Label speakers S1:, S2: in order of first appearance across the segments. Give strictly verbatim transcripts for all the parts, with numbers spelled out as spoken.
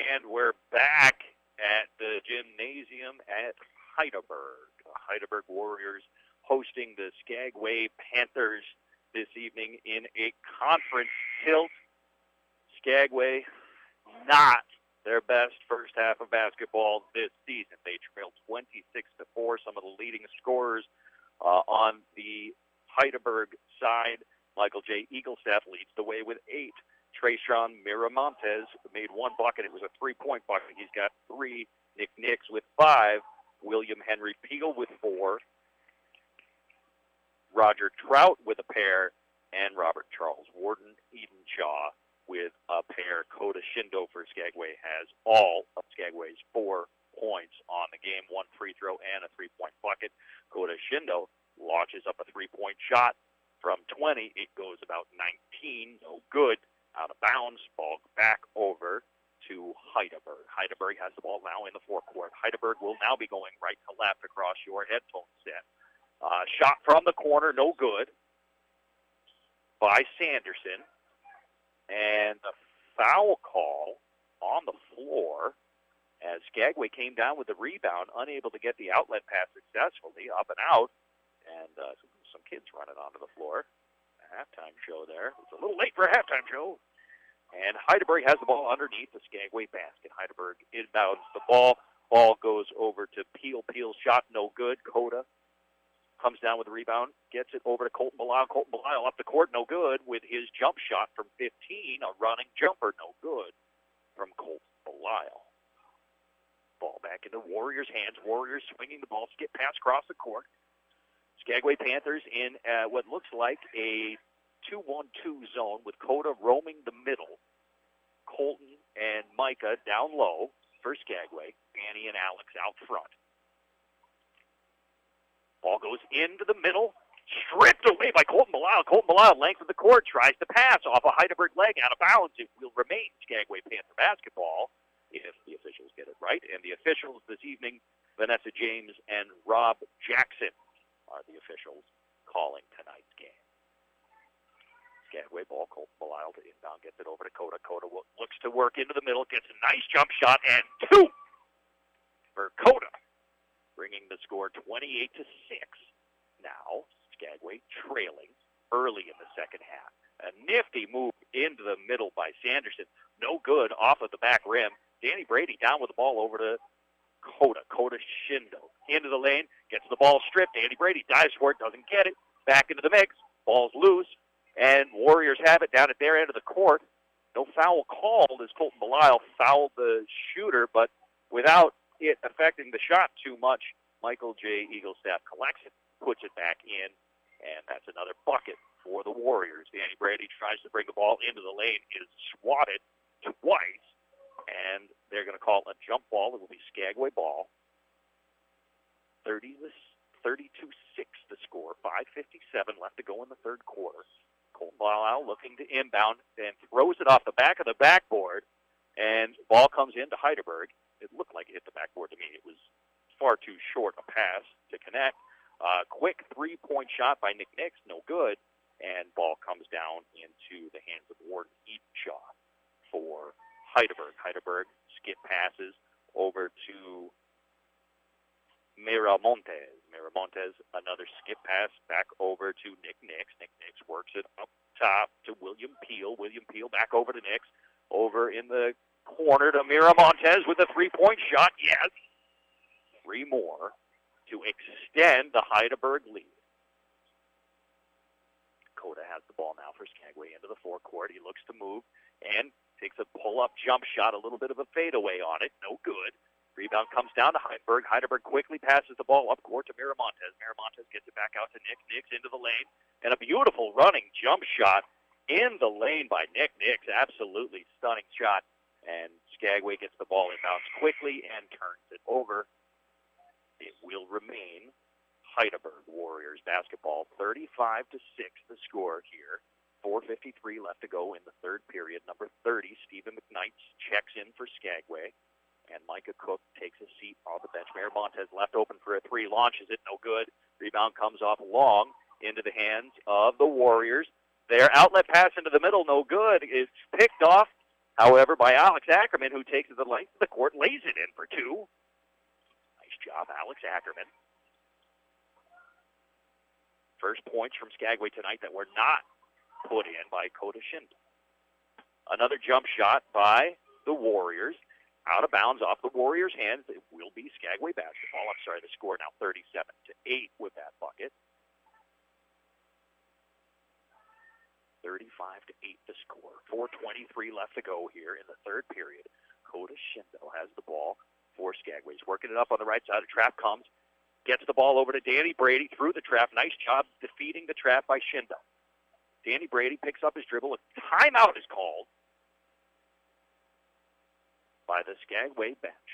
S1: And we're back at the gymnasium at Heidelberg. The Heidelberg Warriors hosting the Skagway Panthers this evening in a conference tilt. Skagway, not their best first half of basketball this season. They trailed twenty-six to four. Some of the leading scorers uh, on the Heidelberg side. Michael J. Eaglestaff leads the way with eight. Trayshawn Miramontes made one bucket. It was a three-point bucket. He's got three. Nick Nix with five. William Henry Peel with four. Roger Trout with a pair. And Robert Charles Warden Edenshaw with a pair. Kota Shindo for Skagway has all of Skagway's four points on the game. One free throw and a three-point bucket. Kota Shindo launches up a three-point shot from twenty. It goes about nineteen. No good. Out of bounds, ball back over to Heidelberg. Heidelberg has the ball now in the forecourt. Heidelberg will now be going right to left across your headphone set. Uh, shot from the corner, no good, by Sanderson. And the foul call on the floor as Skagway came down with the rebound, unable to get the outlet pass successfully, up and out. And uh, some, some kids running onto the floor. Halftime show there. It's a little late for a halftime show. And Heidelberg has the ball underneath the Skagway basket. Heidelberg inbounds the ball. Ball goes over to Peel. Peel's shot no good. Kota comes down with the rebound, gets it over to Colton Belisle. Colton Belisle up the court, no good, with his jump shot from fifteen. A running jumper, no good from Colton Belisle. Ball back into Warriors' hands. Warriors swinging the ball, skip pass across the court. Skagway Panthers in uh, what looks like a two one two zone with Kota roaming the middle. Colton and Micah down low for Skagway. Danny and Alex out front. Ball goes into the middle. Stripped away by Colton Belisle. Colton Belisle, length of the court, tries to pass off a Heidelberg leg out of bounds. It will remain Skagway Panther basketball if the officials get it right. And the officials this evening, Vanessa James and Rob Jackson, are the officials calling tonight's game. Skagway ball, Colton Belisle to inbound, gets it over to Kota. Kota looks to work into the middle, gets a nice jump shot, and two for Kota, bringing the score twenty-eight to six. Now, Skagway trailing early in the second half. A nifty move into the middle by Sanderson. No good off of the back rim. Danny Brady down with the ball over to Kota. Kota Shindo into the lane, gets the ball stripped. Danny Brady dives for it, doesn't get it. Back into the mix. Ball's loose, and Warriors have it down at their end of the court. No foul called as Colton Belisle fouled the shooter, but without it affecting the shot too much, Michael J. Eaglestaff collects it, puts it back in, and that's another bucket for the Warriors. Danny Brady tries to bring the ball into the lane, is swatted twice, and they're going to call a jump ball. It will be Skagway ball. thirty-two six the score. five fifty-seven left to go in the third quarter. Colton Belisle looking to inbound and throws it off the back of the backboard, and ball comes into Heidelberg. It looked like it hit the backboard to me. It was far too short a pass to connect. Uh, quick three-point shot by Nick Nix, no good, and ball comes down into the hands of Warden Edenshaw for Heidelberg. Heidelberg skip passes over to Miramontes. Miramontes, another skip pass back over to Nick Nix. Nick Nix works it up top to William Peel. William Peel back over to Nix. Over in the corner to Miramontes with a three-point shot. Yes. Three more to extend the Heidelberg lead. Kota has the ball now for Skagway into the forecourt. He looks to move and takes a pull-up jump shot, a little bit of a fadeaway on it. No good. Rebound comes down to Heidelberg. Heidelberg quickly passes the ball up court to Miramontes. Miramontes gets it back out to Nick. Nix into the lane. And a beautiful running jump shot in the lane by Nick Nix. Absolutely stunning shot. And Skagway gets the ball inbounds quickly and turns it over. It will remain Heidelberg Warriors basketball. thirty-five to six the score here. four fifty-three left to go in the third period. Number thirty, Stephen McKnight, checks in for Skagway. And Micah Cook takes a seat on the bench. Miramontes left open for a three, launches it, no good. Rebound comes off long into the hands of the Warriors. Their outlet pass into the middle, no good. It's picked off However, by Alex Ackerman, who takes it the length of the court, lays it in for two. Nice job, Alex Ackerman. First points from Skagway tonight that were not put in by Kota Schindel. Another jump shot by the Warriors. Out of bounds off the Warriors' hands. It will be Skagway basketball. I'm sorry, the score now thirty-seven to eight with that bucket. thirty-five to eight the score. four twenty-three left to go here in the third period. Kota Schindel has the ball for Skagway. He's working it up on the right side. A trap comes. Gets the ball over to Danny Brady through the trap. Nice job defeating the trap by Schindel. Danny Brady picks up his dribble. A timeout is called by the Skagway bench.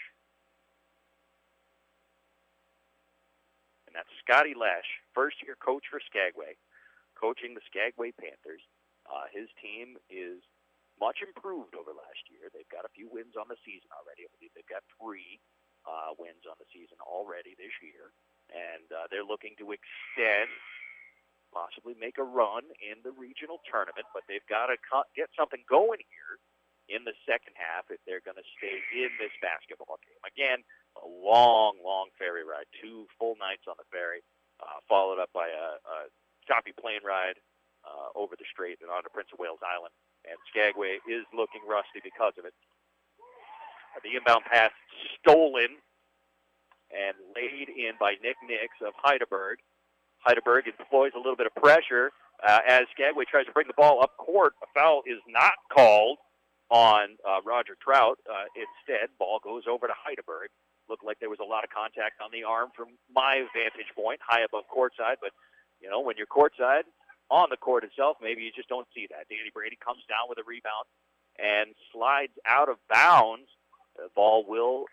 S1: And that's Scotty Lash, first-year coach for Skagway, coaching the Skagway Panthers. Uh, his team is much improved over last year. They've got a few wins on the season already. I believe they've got three uh, wins on the season already this year. And uh, they're looking to extend, possibly make a run in the regional tournament, but they've got to co- get something going here in the second half if they're going to stay in this basketball game. Again, a long, long ferry ride, two full nights on the ferry, uh, followed up by a, a choppy plane ride uh, over the strait and onto Prince of Wales Island. And Skagway is looking rusty because of it. The inbound pass stolen and laid in by Nick Nix of Heidelberg. Heidelberg employs a little bit of pressure uh, as Skagway tries to bring the ball up court. A foul is not called on uh, Roger Trout. Uh, instead, ball goes over to Heidelberg. Looked like there was a lot of contact on the arm from my vantage point, high above courtside. But, you know, when you're courtside, on the court itself, maybe you just don't see that. Danny Brady comes down with a rebound and slides out of bounds. The ball will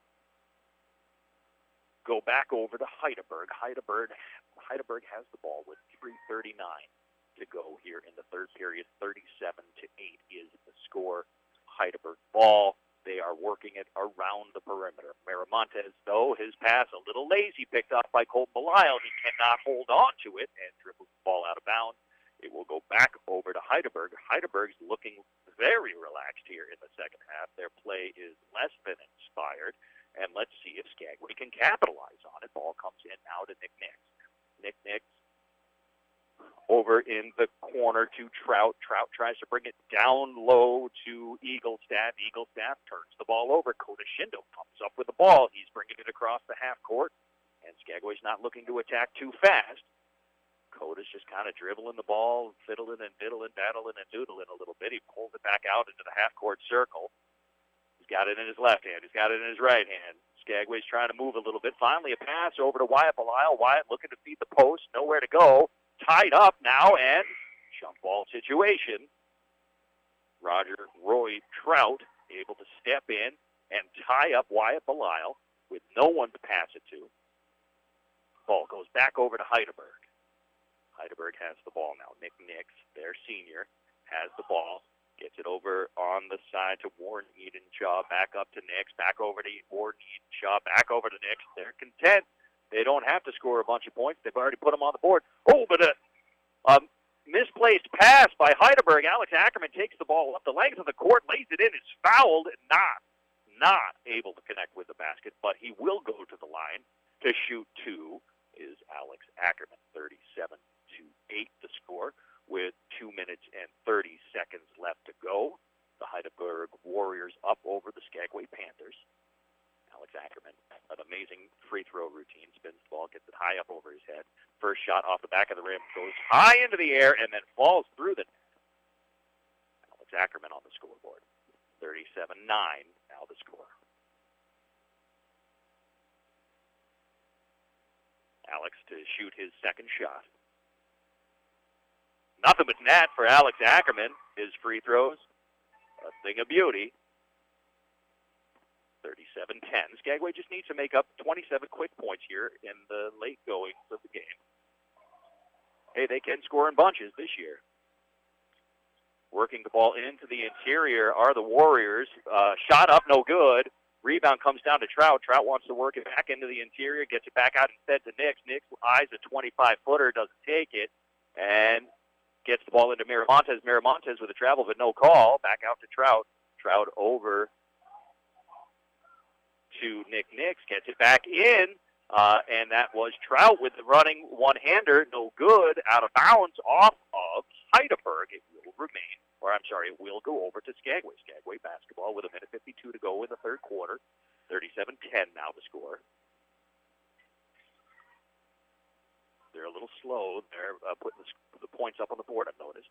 S1: go back over to Heidelberg. Heidelberg, Heidelberg has the ball with three thirty-nine to go here in the third period. thirty-seven to eight is the score. Heidelberg ball. They are working it around the perimeter. Miramontes, though, his pass a little lazy, picked up by Colton Belisle. He cannot hold on to it and dribbles the ball out of bounds. It will go back over to Heidelberg. Heidelberg's looking very relaxed here in the second half. Their play is less than inspired. And let's see if Skagway can capitalize on it. Ball comes in now to Nick Nix. Nick Nix over in the corner to Trout. Trout tries to bring it down low to Eaglestaff. Eaglestaff turns the ball over. Kota Schindel comes up with the ball. He's bringing it across the half court, and Skagway's not looking to attack too fast. Kota's just kind of dribbling the ball, fiddling and diddling, battling and doodling a little bit. He pulls it back out into the half court circle. He's got it in his left hand. He's got it in his right hand. Skagway's trying to move a little bit. Finally, a pass over to Wyatt Belisle. Wyatt looking to feed the post. Nowhere to go. Tied up now, and jump ball situation. Roger Roy Trout able to step in and tie up Wyatt Belisle with no one to pass it to. Ball goes back over to Heidelberg. Heidelberg has the ball now. Nick Nix, their senior, has the ball. Gets it over on the side to Warren Edenshaw. Back up to Nix. Back over to Warren Edenshaw. Back over to Nix. They're content. They don't have to score a bunch of points. They've already put them on the board. Oh, but a, a misplaced pass by Heidelberg. Alex Ackerman takes the ball up the length of the court, lays it in. It's fouled. Not, not able to connect with the basket, but he will go to the line to shoot two. Is Alex Ackerman. thirty-seven to eight the score with two minutes and thirty seconds left to go. The Heidelberg Warriors up over the Skagway Panthers. Alex Ackerman, an amazing free throw routine, spins the ball, gets it high up over his head. First shot off the back of the rim goes high into the air and then falls through the net. Alex Ackerman on the scoreboard. thirty-seven nine now the score. Alex to shoot his second shot. Nothing but net for Alex Ackerman. His free throws, a thing of beauty. thirty-seven ten. Skagway just needs to make up twenty-seven quick points here in the late goings of the game. Hey, they can score in bunches this year. Working the ball into the interior are the Warriors. Uh, shot up, no good. Rebound comes down to Trout. Trout wants to work it back into the interior, gets it back out instead to Nix. Nix eyes a twenty-five footer, doesn't take it, and gets the ball into Miramontes. Miramontes with a travel, but no call. Back out to Trout. Trout over to Nick Nix, gets it back in, uh, and that was Trout with the running one-hander, no good, out of bounds off of Heidelberg. It will remain, or I'm sorry, it will go over to Skagway. Skagway basketball with a minute fifty-two to go in the third quarter. thirty-seven ten now to score. They're a little slow. They're uh, putting the, the points up on the board, I've noticed.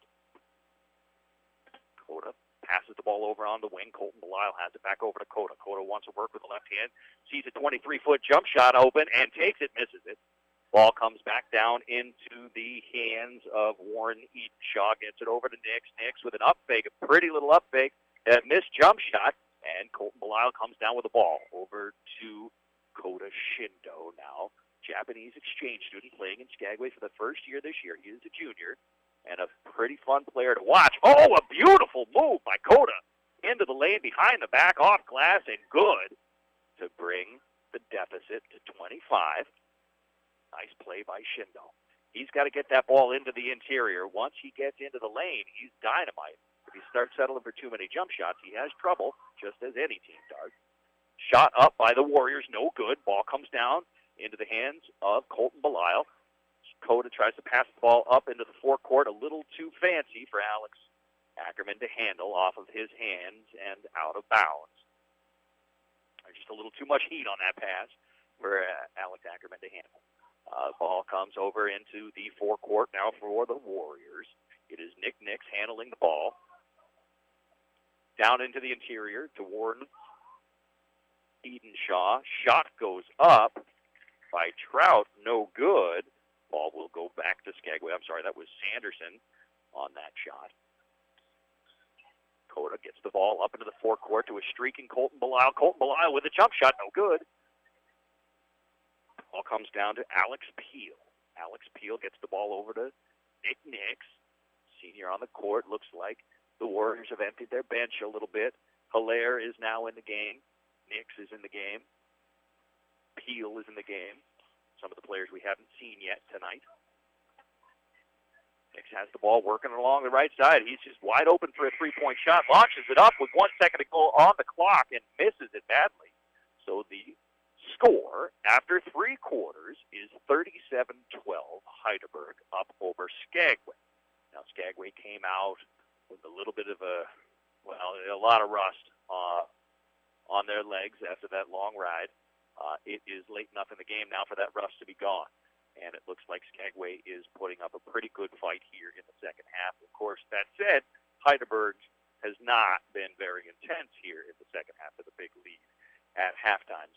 S1: Coda passes the ball over on the wing. Colton Belisle has it back over to Coda. Coda wants to work with the left hand. Sees a twenty-three-foot jump shot open and takes it, misses it. Ball comes back down into the hands of Warren Edenshaw. Gets it over to Nix. Nix with an up fake, a pretty little up fake. A missed jump shot. And Colton Belisle comes down with the ball over to Coda Shindo now. Japanese exchange student playing in Skagway for the first year this year. He is a junior and a pretty fun player to watch. Oh, a beautiful move by Coda into the lane behind the back off glass and good to bring the deficit to twenty-five. Nice play by Shindo. He's got to get that ball into the interior. Once he gets into the lane, he's dynamite. If he starts settling for too many jump shots, he has trouble, just as any team does. Shot up by the Warriors, no good. Ball comes down into the hands of Colton Belisle. Coda tries to pass the ball up into the forecourt, a little too fancy for Alex Ackerman to handle off of his hands and out of bounds. Just a little too much heat on that pass for uh, Alex Ackerman to handle. Uh, ball comes over into the forecourt now for the Warriors. It is Nick Nix handling the ball. Down into the interior to Warren Edenshaw. Shot goes up by Trout, no good. Ball will go back to Skagway. I'm sorry, that was Sanderson on that shot. Coda gets the ball up into the forecourt to a streaking Colton Belisle. Colton Belisle with a jump shot, no good. Ball comes down to Alex Peel. Alex Peel gets the ball over to Nick Nix. Senior on the court. Looks like the Warriors have emptied their bench a little bit. Hilaire is now in the game. Nix is in the game. Peel is in the game. Some of the players we haven't seen yet tonight. Nix has the ball working along the right side. He's just wide open for a three-point shot. Launches it up with one second to go on the clock and misses it badly. So the score after three quarters is thirty-seven twelve. Heidelberg up over Skagway. Now Skagway came out with a little bit of a, well, a lot of rust uh, on their legs after that long ride. Uh, it is late enough in the game now for that rust to be gone. And it looks like Skagway is putting up a pretty good fight here in the second half. Of course, that said, Heidelberg has not been very intense here in the second half of the big lead at halftime.